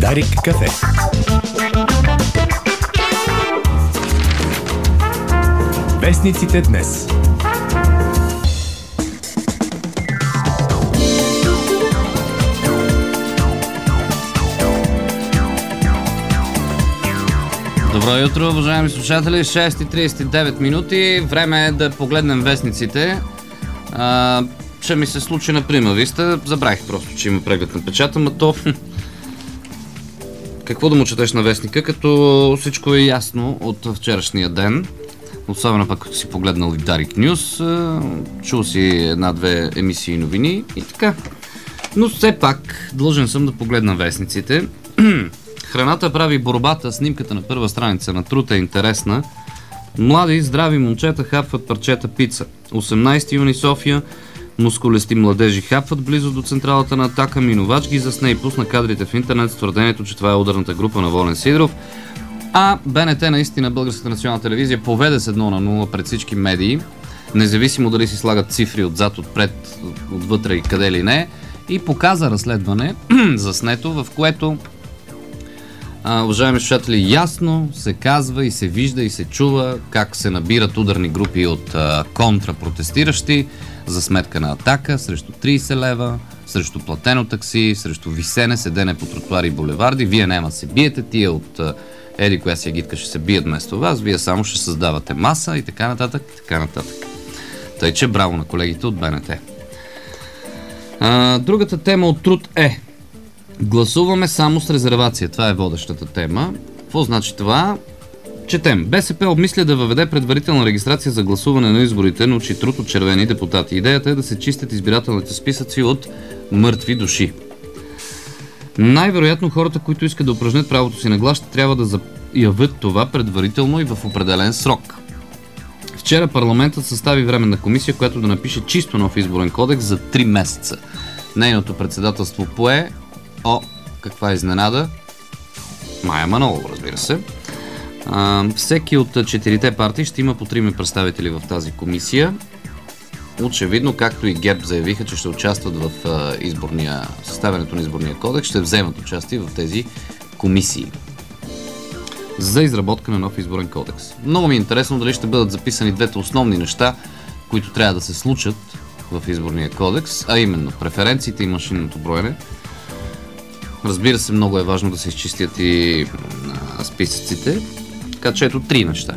Дарик кафе. Вестниците днес. Добро утро, уважаеми слушатели. 6:39 минути. Време е да погледнем вестниците. Ще ми се случи на Прима Виста. Забравих просто, че има преглед на печата, но то... Какво да му четеш на вестника, като всичко е ясно от вчерашния ден. Особено пък като си погледнал и Дарик Нюс, чул си една-две емисии новини и така. Но все пак длъжен съм да погледна вестниците. Храната прави борбата. Снимката на първа страница на Труд е интересна. Млади, здрави момчета хапват парчета пица. 18 юни София. Мускулести младежи хапват близо до централата на Атака. Минувач ги засне и пусна кадрите в интернет с твърдението, че това е ударната група на Волен Сидеров. А БНТ, наистина, Българската национална телевизия, поведе с 1-0 пред всички медии, независимо дали си слагат цифри отзад, отпред, отвътре и къде ли не, и показа разследване заснето, в което, уважаеми слушатели, ясно се казва и се вижда и се чува как се набират ударни групи от контрапротестиращи за сметка на Атака срещу 30 лева, срещу платено такси, срещу висене, седене по тротуари и булеварди. Вие няма се биете, тия от еди коя си агитка ще се бият вместо вас, вие само ще създавате маса и така нататък, така нататък. Тъй че браво на колегите от БНТ. Другата тема от Труд е: гласуваме само с резервация. Това е водещата тема. Какво значи това? Четем. БСП обмисля да въведе предварителна регистрация за гласуване на изборите, научи Труд от червени депутати. Идеята е да се чистят избирателните списъци от мъртви души. Най-вероятно хората, които искат да упражнят правото си на глас, ще трябва да заявят това предварително и в определен срок. Вчера парламентът състави временна комисия, която да напише чисто нов изборен кодекс за 3 месеца. Нейното председателство пое... каква изненада? Мая Манолова, разбира се. Всеки от 4-те партии ще има по 3 представители в тази комисия. Очевидно, както и ГЕРБ заявиха, че ще участват в съставянето на изборния кодекс, ще вземат участие в тези комисии за изработка на нов изборен кодекс. Много ми е интересно дали ще бъдат записани двете основни неща, които трябва да се случат в изборния кодекс, а именно преференциите и машинното броене. Разбира се, много е важно да се изчистят и списъците, така че ето 3 неща.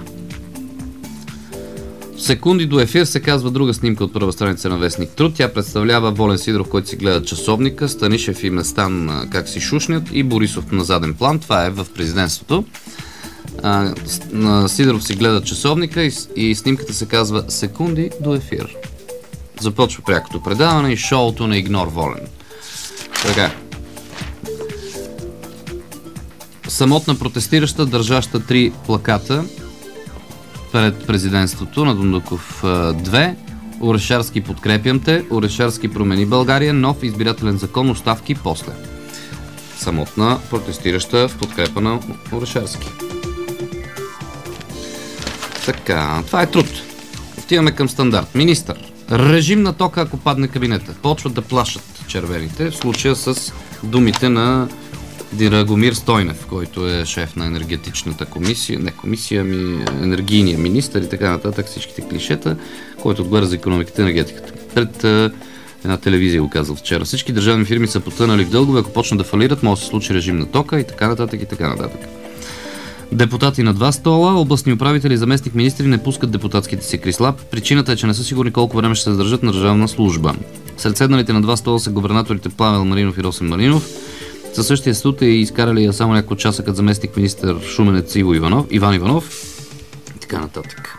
Секунди до ефир се казва друга снимка от първа страница на вестник Труд. Тя представлява Волен Сидеров, който си гледа часовника, Станишев и Местан как си шушнят и Борисов на заден план. Това е в президентството. Сидеров си гледа часовника и снимката се казва секунди до ефир. Започва прякото предаване и шоуто на Игнор Волен. Така. Самотна протестираща, държаща 3 плаката пред президентството на Дондуков 2. Орешарски подкрепям те, Орешарски промени България, нов избирателен закон, оставки после. Самотна протестираща в подкрепа на Орешарски. Така, това е Труд. Отиваме към Стандарт. Министър. Режим на тока, ако падне кабинета. Почват да плашат червените, в случая с думите на Драгомир Стойнев, който е шеф на енергетичната комисия, енергийния министър и така нататък, всичките клишета, който отговаря за икономиката и енергетиката. Пред една телевизия го казал вчера. Всички държавни фирми са потънали в дългове, ако почнат да фалират, може да се случи режим на тока и така нататък и така нататък. Депутати на 2 стола, областни управители и заместник министри не пускат депутатските си кресла. Причината е, че не са сигурни колко време ще се задържат на държавна служба. Сред седналите на 2 стола са губернаторите Павел Маринов и Росен Маринов. Със същия студ е изкарали само няколко часа като заместник министър Шуменец Иван Иванов и така нататък.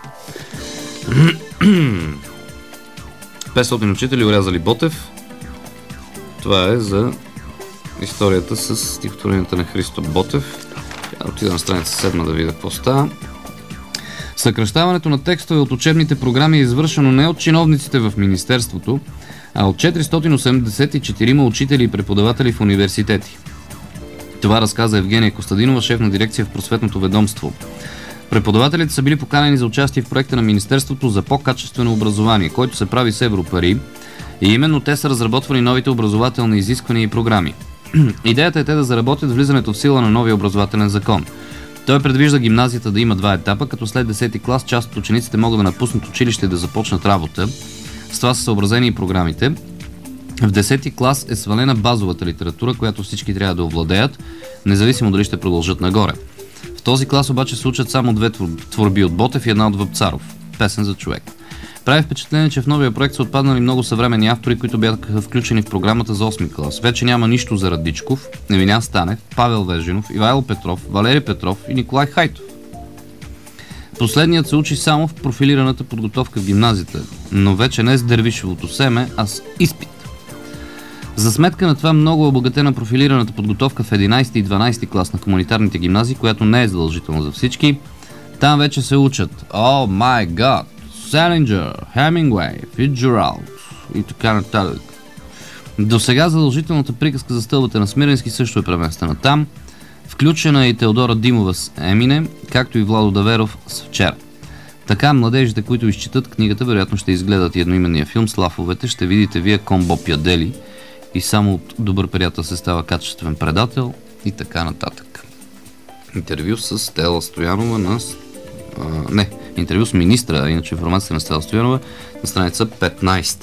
500 учители урязали Ботев. Това е за историята с стихотворението на Христо Ботев. Отида на страница 7 да видя какво става. Съкращаването на текстове от учебните програми е извършено не от чиновниците в министерството, а от 484 учители и преподаватели в университети. Това разказа Евгения Костадинова, шеф на дирекция в просветното ведомство. Преподавателите са били поканени за участие в проекта на Министерството за по-качествено образование, който се прави с европари, и именно те са разработвали новите образователни изисквания и програми. Идеята е те да заработят влизането в сила на новия образователен закон. Той предвижда гимназията да има 2 етапа, като след 10-ти клас част от учениците могат да напуснат училище и да започнат работа. С това са съобразени и програмите. В 10-ти клас е свалена базовата литература, която всички трябва да овладеят, независимо дали ще продължат нагоре. В този клас обаче се учат само 2 творби от Ботев и една от Вапцаров. Песен за човек. Прави впечатление, че в новия проект са отпаднали много съвременни автори, които бяха включени в програмата за 8-ми клас. Вече няма нищо за Радичков, Невинян Станев, Павел Вежинов, Ивайло Петров, Валери Петров и Николай Хайтов. Последният се учи само в профилираната подготовка в гимназията, но вече не с дервишевото семе, а с изпит. За сметка на това много обогатена профилираната подготовка в 11 и 12 клас на хуманитарните гимназии, която не е задължителна за всички, там вече се учат Oh my God, Селинджер, Хемингуей, Фицджералд и така нататък. До сега задължителната приказка за стълбата на Смиренски също е преместена там. Включена е и Теодора Димова с Емине, както и Владо Даверов с Вчера. Така младежите, които изчитат книгата, вероятно ще изгледат и едноименния филм Слафовете, ще видите вие комбо пядели и само от добър приятел се става качествен предател и така нататък. Интервю с Стела Стоянова на... интервю с министра, а иначе информацията на Стела Стоянова на страница 15.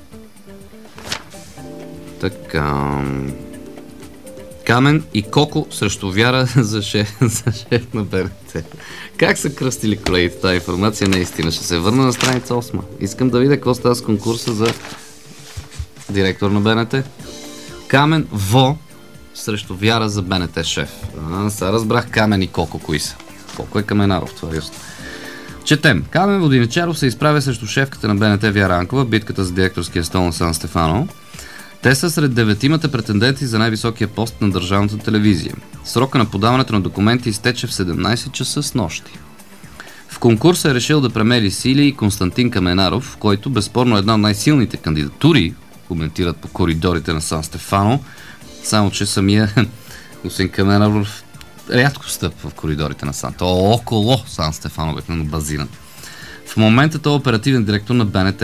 Така... Камен и Коко срещу Вяра за шеф на БНТ. Как са кръстили колегите тази информация? Наистина ще се върна на страница 8. Искам да видя какво става с конкурса за директор на БНТ. Камен Во срещу Вяра за БНТ шеф. Сега разбрах Камен и Коко кои са. Коко е Каменаров, това е ясно. Четем. Камен Воденичаров се изправя срещу шефката на БНТ Вяра Анкова в битката за директорския стол на Сан Стефано. Те са сред 9-тимата претенденти за най-високия пост на държавната телевизия. Срока на подаването на документи изтече в 17 часа с нощи. В конкурса е решил да премери сили и Константин Каменаров, който безспорно е една от най-силните кандидатури, коментират по коридорите на Сан Стефано, само че самия господин Каменаров рядко стъпва в коридорите на Сан. То около Сан Стефано обикновено базиран. В момента той е оперативен директор на БНТ.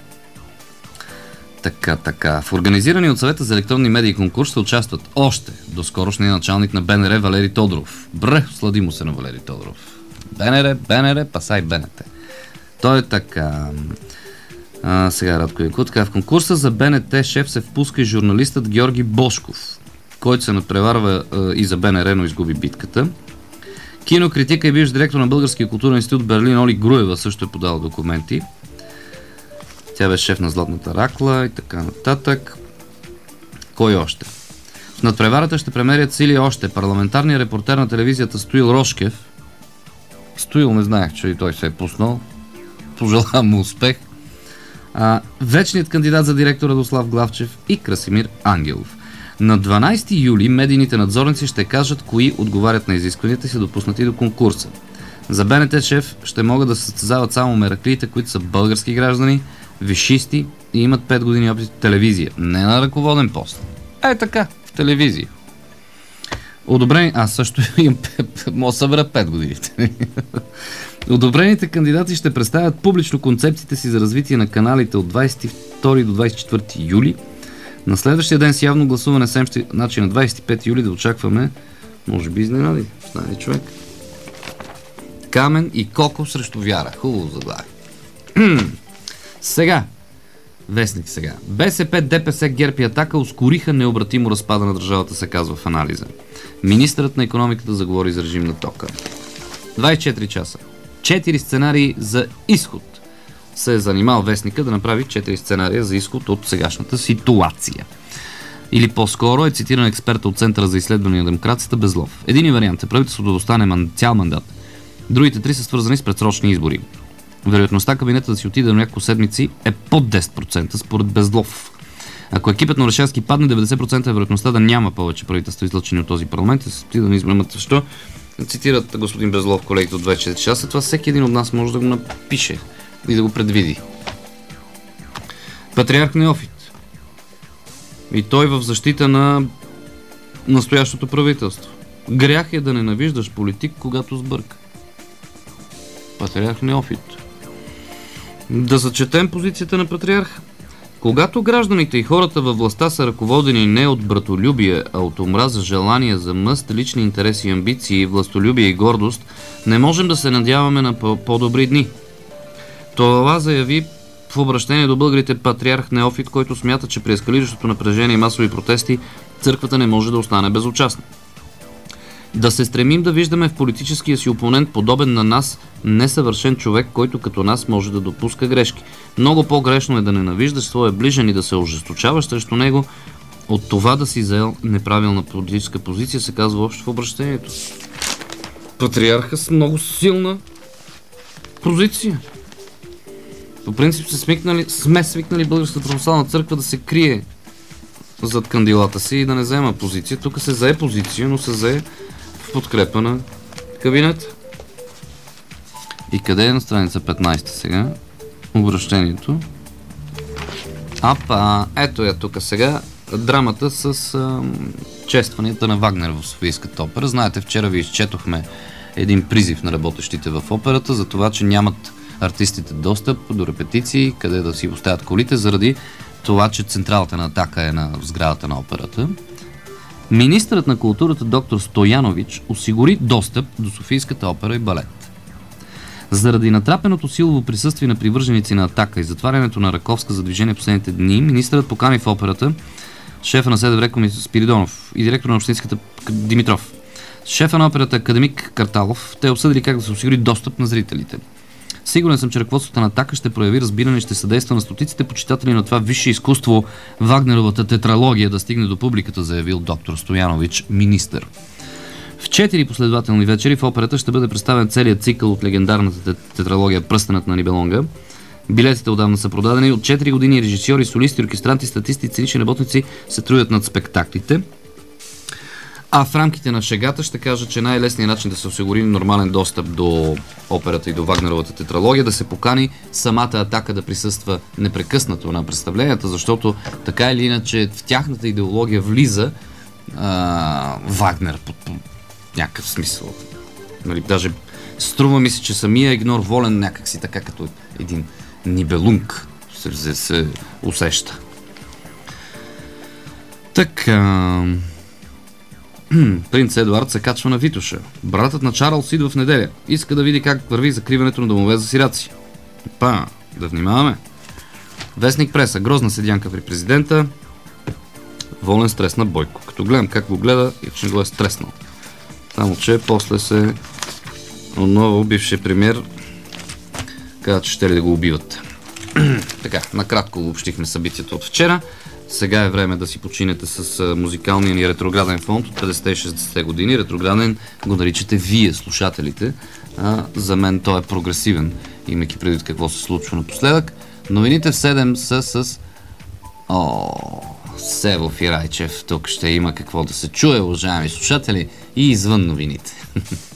Така. В организирани от съвета за електронни медии конкурс ще участват още доскорошния началник на БНР Валери Тодоров. Слади му се на Валери Тодоров. БНР, пасай БНТ. Той е така... сега Радко Якутка. В конкурса за БНТ шеф се впуска и журналистът Георги Бошков, който се надпреварва и за БНР, но изгуби битката. Кинокритика и бивш директор на Българския културен институт в Берлин Оли Груева също е подала документи. Тя беше шеф на Златната ракла и така нататък. Кой още? В надпреварата ще премерят сили още парламентарният репортер на телевизията Стоил Рошкев. Стоил не знаех, че и той се е пуснал. Пожелавам му успех. Вечният кандидат за директор Радослав Главчев и Красимир Ангелов. На 12 юли медийните надзорници ще кажат кои отговарят на изискванията си допуснати до конкурса. За БНТ шеф ще могат да се състезават само мераклиите, които са български граждани, висшисти и имат 5 години опит в телевизия. Не на ръководен пост. Така, в телевизия. Одобрени... също имам... Мога да събера 5 години. Одобрените кандидати ще представят публично концепциите си за развитие на каналите от 22 до 24 юли. На следващия ден с явно гласуване значи на 25 юли да очакваме, може би изненади, знае човек. Камен и Коко срещу Вяра. Хубаво заглавие. Сега. Вестник сега. БСП, ДПС, ГЕРБ и Атака ускориха необратимо разпада на държавата, се казва в анализа. Министърът на икономиката заговори за режим на тока. 24 часа. 4 сценарии за изход. Се е занимал вестника да направи 4 сценария за изход от сегашната ситуация. Или по-скоро е цитиран експерта от Центъра за изследване на демокрацията Безлов. Един вариант е правителството да остане цял мандат. Другите 3 са свързани с предсрочни избори. Вероятността кабинета да си отиде на няколко седмици е под 10% според Безлов. Ако екипът на Орешарски падне, 90% е вероятността да няма повече правителство излъчени от този парламент и се отиде на избори. Защо? Цитират господин Безлов, колегите от 24 часа. Това всеки един от нас може да го напише и да го предвиди. Патриарх Неофит. И той в защита на настоящото правителство. Грях е да ненавиждаш политик, когато сбърка. Патриарх Неофит. Да зачетем позицията на патриарх. Когато гражданите и хората във властта са ръководени не от братолюбие, а от омраза, желание за мъст, лични интереси, амбиции, властолюбие и гордост, не можем да се надяваме на по-добри дни. Това заяви в обращение до българите патриарх Неофит, който смята, че при ескалиращото напрежение и масови протести църквата не може да остане безучастна. Да се стремим да виждаме в политическия си опонент подобен на нас несъвършен човек, който като нас може да допуска грешки. Много по-грешно е да ненавиждаш своя ближен и да се ожесточаваш срещу него, от това да си взел неправилна политическа позиция, се казва още в обращението. Патриарха с много силна позиция. По принцип сме свикнали Българската православна църква да се крие зад кандилата си и да не взема позиция. Тук се зае позиция, но се зае в подкрепа на кабинета. И къде е на страница 15 сега? Обращението. Ето я тук сега. Драмата с честванията на Вагнер в Софийската опера. Знаете, вчера ви изчетохме един призив на работещите в операта за това, че нямат артистите достъп до репетиции, къде да си оставят колите, заради това, че централата на атака е на сградата на операта. Министърът на културата доктор Стоянович осигури достъп до Софийската опера и балет. Заради натрапеното силово присъствие на привърженици на атака и затварянето на Раковска за движение последните дни, министърът покани в операта шефа на СДВР Спиридонов и директор на общинската Димитров. Шефа на операта академик Карталов, те обсъдили как да се осигури достъп на зрителите. Сигурен съм, че ръководството на атака ще прояви разбиране и ще съдейства на стотиците почитатели на това висше изкуство, Вагнеровата тетралогия, да стигне до публиката, заявил доктор Стоянович, министър. В 4 последователни вечери в операта ще бъде представен целият цикъл от легендарната тетралогия Пръстенът на Нибелунга. Билетите отдавна са продадени. От 4 години режисьори, солисти, оркестранти, статисти и сценични работници се трудят над спектаклите. А в рамките на шегата ще кажа, че най-лесният начин да се осигури нормален достъп до операта и до Вагнеровата тетралогия, да се покани самата атака да присъства непрекъснато на представленията, защото така или иначе в тяхната идеология влиза Вагнер по някакъв смисъл. Нали, даже струва ми се, че самия Игнор Волен някакси така като един Нибелунг се усеща. Така... Принц Едуард се качва на Витоша. Братът на Чарлз идва в неделя. Иска да види как върви закриването на домове за сираци. Да внимаваме. Вестник преса. Грозна седянка при президента. Волен стресна Бойко. Като гледам как го гледа, че го е стреснал. Само че после се отново бившият премиер каза, че ще ли да го убиват. Така, накратко обобщихме събитието от вчера. Сега е време да си починете с музикалния ни ретрограден фонд от 50 и 60 години. Ретрограден го наричате вие, слушателите. За мен той е прогресивен, имайки предвид какво се случва напоследък. Новините в 7 са с Севов и Райчев. Тук ще има какво да се чуе, уважаеми слушатели, и извън новините.